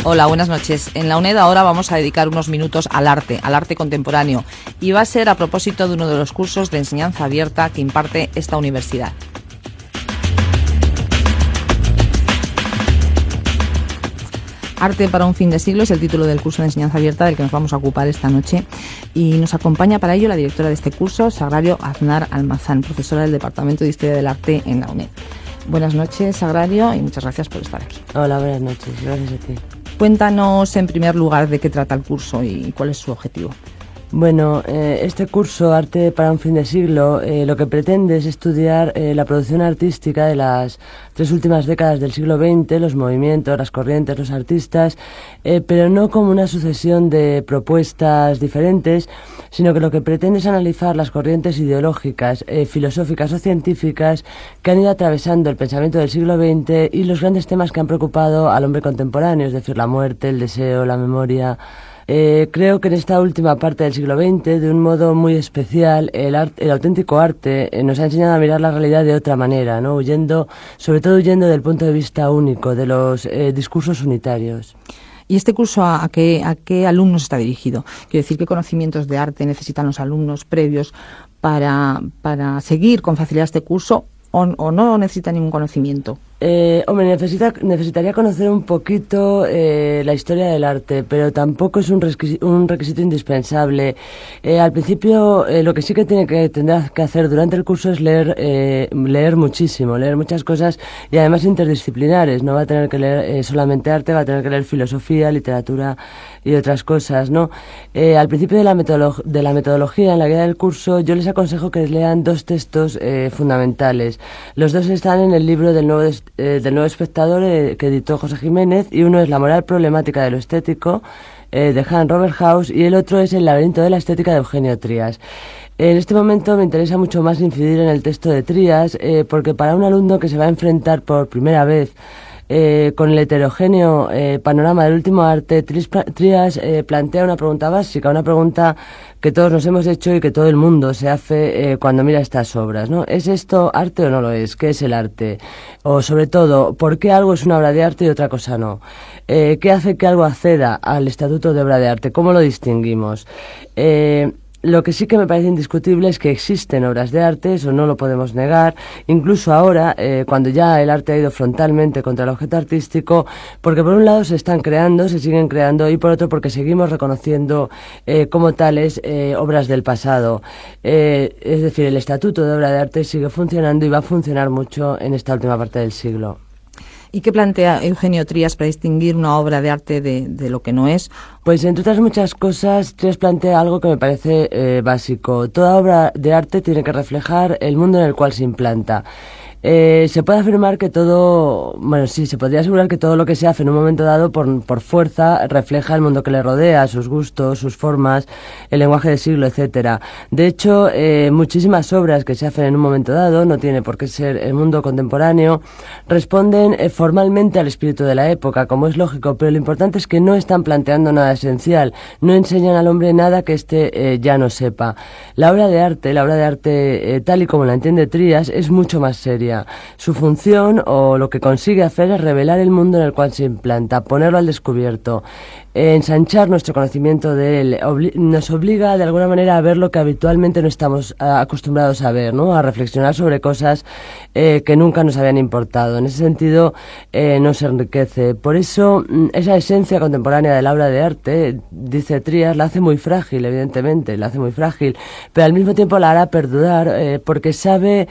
Hola, buenas noches. En la UNED ahora vamos a dedicar unos minutos al arte contemporáneo, y va a ser a propósito de uno de los cursos de enseñanza abierta que imparte esta universidad. Arte para un fin de siglo es el título del curso de enseñanza abierta del que nos vamos a ocupar esta noche, y nos acompaña para ello la directora de este curso, Sagrario Aznar Almazán, profesora del Departamento de Historia del Arte en la UNED. Buenas noches, Sagrario, y muchas gracias por estar aquí. Hola, buenas noches. Gracias a ti. Cuéntanos en primer lugar de qué trata el curso y cuál es su objetivo. Bueno, este curso, Arte para un fin de siglo, lo que pretende es estudiar la producción artística de las 3 últimas décadas del siglo XX, los movimientos, las corrientes, los artistas, pero no como una sucesión de propuestas diferentes, sino que lo que pretende es analizar las corrientes ideológicas, filosóficas o científicas que han ido atravesando el pensamiento del siglo XX y los grandes temas que han preocupado al hombre contemporáneo, es decir, la muerte, el deseo, la memoria. Creo que en esta última parte del siglo XX, de un modo muy especial, el auténtico arte nos ha enseñado a mirar la realidad de otra manera, ¿no? Sobre todo huyendo del punto de vista único, de los discursos unitarios. ¿Y este curso a qué alumnos está dirigido? Quiero decir, ¿qué conocimientos de arte necesitan los alumnos previos para seguir con facilidad este curso, o no necesita ningún conocimiento? Necesitaría conocer un poquito la historia del arte, pero tampoco es un requisito indispensable. Al principio, lo que sí que tendrá que hacer durante el curso es leer muchísimo, leer muchas cosas, y además interdisciplinares. No va a tener que leer solamente arte, va a tener que leer filosofía, literatura y otras cosas, ¿no? Al principio de la metodología, en la guía del curso, yo les aconsejo que lean 2 textos fundamentales. Los 2 están en el libro del Nuevo Espectador, que editó José Jiménez, y uno es La moral problemática de lo estético, de Hans Robert Haus, y el otro es El laberinto de la estética, de Eugenio Trías. En este momento me interesa mucho más incidir en el texto de Trías, porque para un alumno que se va a enfrentar por primera vez con el heterogéneo panorama del último arte, Trías plantea una pregunta básica, una pregunta que todos nos hemos hecho y que todo el mundo se hace cuando mira estas obras, ¿no? ¿Es esto arte o no lo es? ¿Qué es el arte? O sobre todo, ¿por qué algo es una obra de arte y otra cosa no? ¿Qué hace que algo acceda al estatuto de obra de arte? ¿Cómo lo distinguimos? Lo que sí que me parece indiscutible es que existen obras de arte, eso no lo podemos negar, incluso ahora, cuando ya el arte ha ido frontalmente contra el objeto artístico, porque por un lado se siguen creando, y por otro porque seguimos reconociendo como tales obras del pasado. Es decir, el estatuto de obra de arte sigue funcionando y va a funcionar mucho en esta última parte del siglo. ¿Y qué plantea Eugenio Trías para distinguir una obra de arte de lo que no es? Pues entre otras muchas cosas, Trías plantea algo que me parece básico. Toda obra de arte tiene que reflejar el mundo en el cual se implanta. Se puede afirmar que se podría asegurar que todo lo que se hace en un momento dado por fuerza refleja el mundo que le rodea, sus gustos, sus formas, el lenguaje del siglo, etcétera. De hecho, muchísimas obras que se hacen en un momento dado, no tiene por qué ser el mundo contemporáneo, responden formalmente al espíritu de la época, como es lógico, pero lo importante es que no están planteando nada esencial, no enseñan al hombre nada que éste ya no sepa. La obra de arte tal y como la entiende Trías, es mucho más seria. Su función, o lo que consigue hacer, es revelar el mundo en el cual se implanta, ponerlo al descubierto, ensanchar nuestro conocimiento de él, nos obliga de alguna manera a ver lo que habitualmente no estamos acostumbrados a ver, ¿no? A reflexionar sobre cosas que nunca nos habían importado. En ese sentido, nos enriquece. Por eso, esa esencia contemporánea de la obra de arte, dice Trías, la hace muy frágil, evidentemente, la hace muy frágil, pero al mismo tiempo la hará perdurar, porque sabe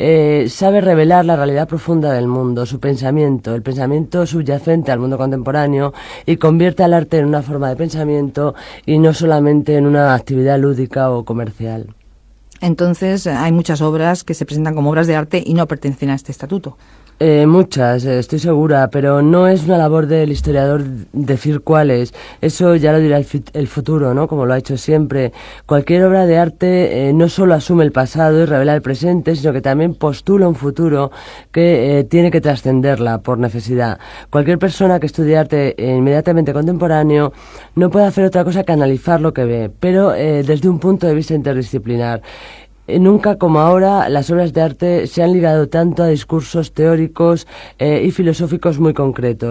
revelar la realidad profunda del mundo, su pensamiento, el pensamiento subyacente al mundo contemporáneo, y convierte al arte en una forma de pensamiento y no solamente en una actividad lúdica o comercial. Entonces, hay muchas obras que se presentan como obras de arte y no pertenecen a este estatuto. Muchas, estoy segura, pero no es una labor del historiador decir cuáles. Eso ya lo dirá el futuro, ¿no? Como lo ha hecho siempre. Cualquier obra de arte no solo asume el pasado y revela el presente, sino que también postula un futuro que tiene que trascenderla por necesidad. Cualquier persona que estudie arte inmediatamente contemporáneo no puede hacer otra cosa que analizar lo que ve, pero desde un punto de vista interdisciplinar. Nunca como ahora las obras de arte se han ligado tanto a discursos teóricos y filosóficos muy concretos.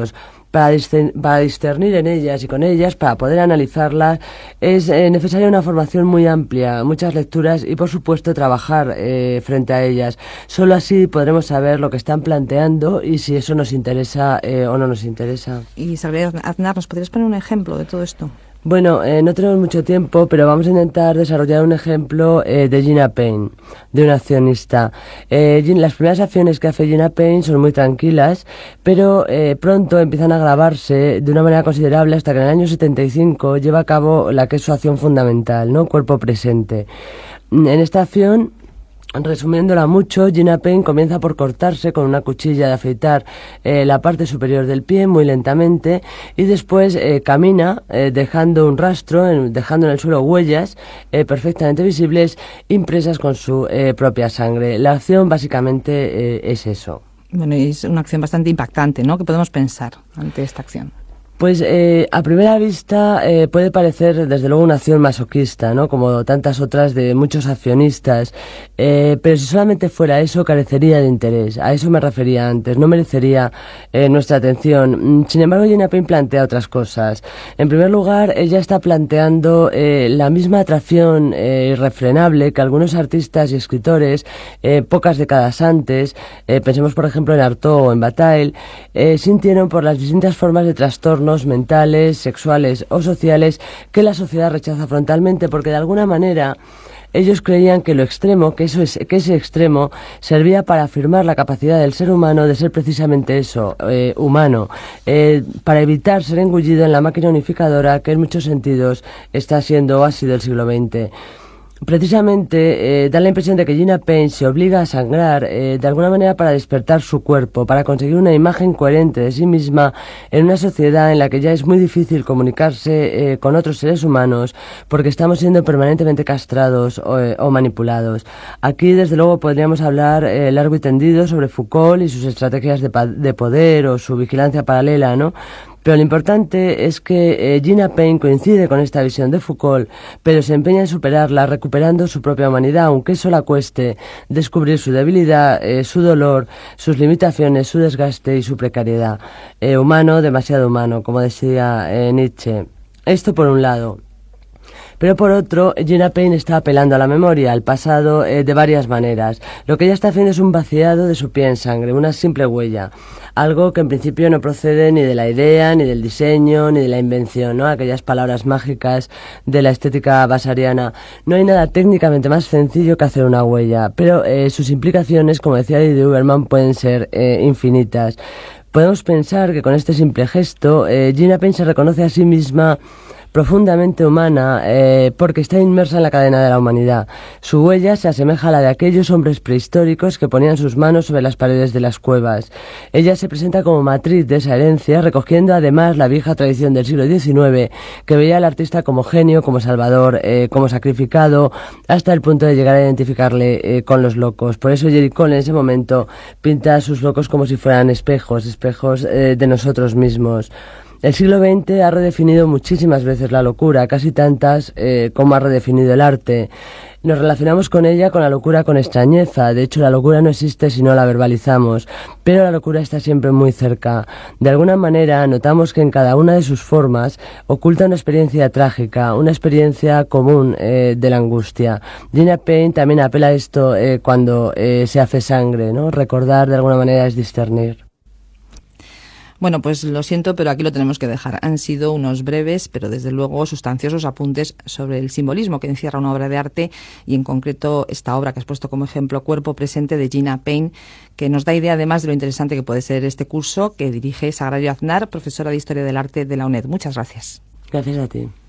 Para discernir en ellas y con ellas, para poder analizarlas, es necesaria una formación muy amplia, muchas lecturas y, por supuesto, trabajar frente a ellas. Solo así podremos saber lo que están planteando y si eso nos interesa o no nos interesa. Y Sagrario Aznar, ¿nos podrías poner un ejemplo de todo esto? Bueno, no tenemos mucho tiempo, pero vamos a intentar desarrollar un ejemplo de Gina Payne, de una accionista. Las primeras acciones que hace Gina Payne son muy tranquilas, pero pronto empiezan a agravarse de una manera considerable hasta que en el año 75 lleva a cabo la que es su acción fundamental, ¿no? Cuerpo presente. En esta acción, resumiéndola mucho, Gina Payne comienza por cortarse con una cuchilla de afeitar la parte superior del pie muy lentamente y después camina dejando un rastro, dejando en el suelo huellas perfectamente visibles impresas con su propia sangre. La acción básicamente es eso. Bueno, y es una acción bastante impactante, ¿no? ¿Qué podemos pensar ante esta acción? Pues a primera vista puede parecer desde luego una acción masoquista, ¿no? Como tantas otras de muchos accionistas, pero si solamente fuera eso carecería de interés. A eso me refería antes, no merecería nuestra atención. Sin embargo, Gina Payne plantea otras cosas. En primer lugar, ella está planteando la misma atracción irrefrenable que algunos artistas y escritores pocas décadas antes, pensemos por ejemplo en Artaud o en Bataille, sintieron por las distintas formas de trastorno mentales, sexuales o sociales que la sociedad rechaza frontalmente, porque de alguna manera ellos creían que lo extremo, que ese extremo servía para afirmar la capacidad del ser humano de ser precisamente eso, humano, para evitar ser engullido en la máquina unificadora que en muchos sentidos está siendo o ha sido el siglo XX. Precisamente da la impresión de que Gina Payne se obliga a sangrar de alguna manera para despertar su cuerpo, para conseguir una imagen coherente de sí misma en una sociedad en la que ya es muy difícil comunicarse con otros seres humanos porque estamos siendo permanentemente castrados o manipulados. Aquí desde luego podríamos hablar largo y tendido sobre Foucault y sus estrategias de poder o su vigilancia paralela, ¿no? Pero lo importante es que Gina Payne coincide con esta visión de Foucault, pero se empeña en superarla recuperando su propia humanidad, aunque eso la cueste descubrir su debilidad, su dolor, sus limitaciones, su desgaste y su precariedad. Humano, demasiado humano, como decía Nietzsche. Esto por un lado. Pero por otro, Gina Payne está apelando a la memoria, al pasado, de varias maneras. Lo que ella está haciendo es un vaciado de su pie en sangre, una simple huella. Algo que en principio no procede ni de la idea, ni del diseño, ni de la invención, ¿no? Aquellas palabras mágicas de la estética basariana. No hay nada técnicamente más sencillo que hacer una huella, pero sus implicaciones, como decía Didi Uberman, pueden ser infinitas. Podemos pensar que con este simple gesto, Gina Payne se reconoce a sí misma profundamente humana, porque está inmersa en la cadena de la humanidad. Su huella se asemeja a la de aquellos hombres prehistóricos que ponían sus manos sobre las paredes de las cuevas. Ella se presenta como matriz de esa herencia, recogiendo además la vieja tradición del siglo XIX, que veía al artista como genio, como salvador, como sacrificado, hasta el punto de llegar a identificarle con los locos. Por eso Jerry Cole en ese momento pinta a sus locos como si fueran espejos de nosotros mismos. El siglo XX ha redefinido muchísimas veces la locura, casi tantas como ha redefinido el arte. Nos relacionamos con ella, con la locura, con extrañeza. De hecho, la locura no existe si no la verbalizamos, pero la locura está siempre muy cerca. De alguna manera, notamos que en cada una de sus formas oculta una experiencia trágica, una experiencia común de la angustia. Gina Payne también apela a esto cuando se hace sangre, ¿no? Recordar de alguna manera es discernir. Bueno, pues lo siento, pero aquí lo tenemos que dejar. Han sido unos breves, pero desde luego sustanciosos apuntes sobre el simbolismo que encierra una obra de arte y en concreto esta obra que has puesto como ejemplo, Cuerpo presente, de Gina Payne, que nos da idea además de lo interesante que puede ser este curso que dirige Sagrario Aznar, profesora de Historia del Arte de la UNED. Muchas gracias. Gracias a ti.